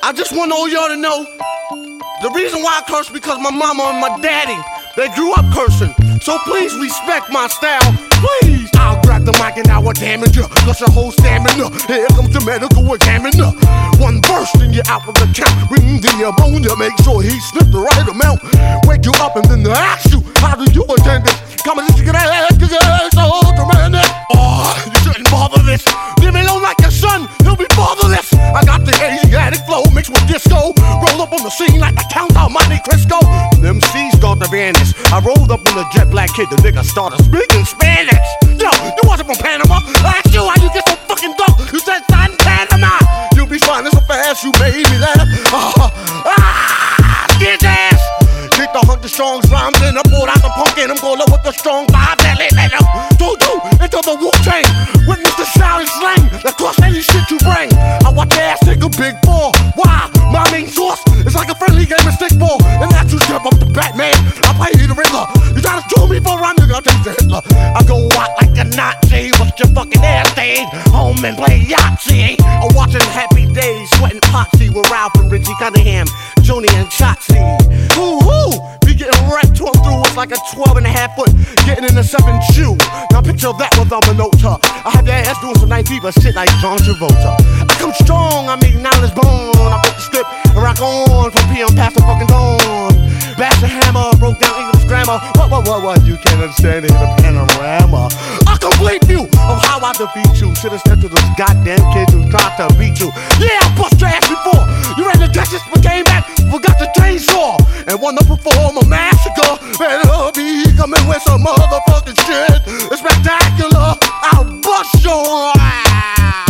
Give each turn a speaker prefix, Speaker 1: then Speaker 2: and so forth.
Speaker 1: I just want all y'all to know the reason why I curse because my mama and my daddy, they grew up cursing. So please respect my style, please. I'll grab the mic and I will damage ya, cause your whole stamina. Here comes the medical examiner. One burst and you're out of the count. Ring the ammonia, make sure he sniffed the right amount. Wake you up and then ask you, how do you attend this? Come and get so tremendous. Oh, you shouldn't bother this. Leave me alone like your son, he'll be fatherless. I got the Asiatic flow mixed with disco. Roll up on the scene like the Count of Monte Cristo. Them C's start to vanish. I rolled up in a jet black kid, the nigga started speaking Spanish. Yo, you wasn't from Panama. I asked you how you get so fucking dope. You said Santana. You be finding so fast, you made me laugh. Get ass. Get the 100 strong rhymes and I pulled out the punk and I'm going with the strong vibe that let them do into the Wu-Tang. Witness the shouting slang that cost any shit you bring. I watch your ass take a big ball. Why? My main source is like a friendly game of stickball. And that's you step up to Batman. I play you the Riddler. You try to do me for a run, nigga, I'll take the Hitler. I go out like a Nazi. What's your fucking ass stayed home and play Yahtzee? I'm watching Happy Days, sweating potsy with Ralph and Richie Cunningham, Joni and Shotzi. Ooh, be getting right to him through. It's like a 12.5 foot getting in a 7 shoe. Now picture that without a nota. I have your ass doing some night fever shit like John Travolta. I come strong, I'm eating out his bone. I put the script and rock on from PM past the fucking dawn. Bash the hammer, broke down English grammar. What? You can't understand it in a panorama. A complete view of how I defeat you. Should've stepped to those goddamn kids who tried to beat you. Yeah, I bust your ass before. You ran the Texas but came back, forgot the chainsaw. And wanna perform a massacre. Better be coming with some motherfucking shit. It's spectacular. I'll bust your ass.